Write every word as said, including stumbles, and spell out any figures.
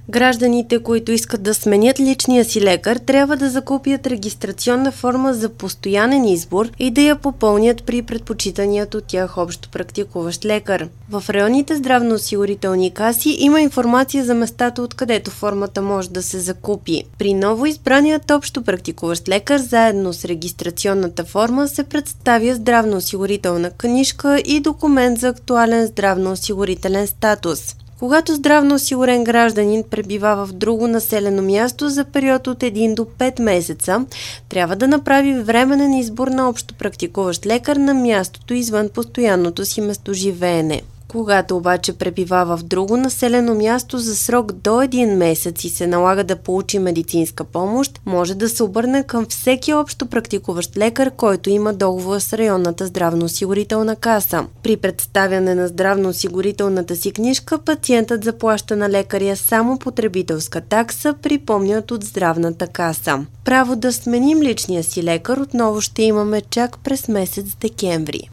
Гражданите, които искат да сменят личния си лекар, трябва да закупят регистрационна форма за постоянен избор и да я попълнят при предпочитаният от тях общо практикуващ лекар. В районните здравноосигурителни каси има информация за местата, откъдето формата може да се закупи. При ново избраният общо практикуващ лекар заедно с регистрационната форма се представя здравноосигурителна книжка и документ за актуален здравноосигурителен статус. Когато здравноосигурен гражданин пребива в друго населено място за период от един до пет месеца, трябва да направи временен избор на общо практикуващ лекар на мястото извън постоянното си местоживеене. Когато обаче пребива в друго населено място за срок до един месец и се налага да получи медицинска помощ, може да се обърне към всеки общо практикуващ лекар, който има договор с районната здравноосигурителна каса. При представяне на здравноосигурителната си книжка, пациентът заплаща на лекаря само потребителска такса, припомнят от здравната каса. Право да сменим личния си лекар отново ще имаме чак през месец декември.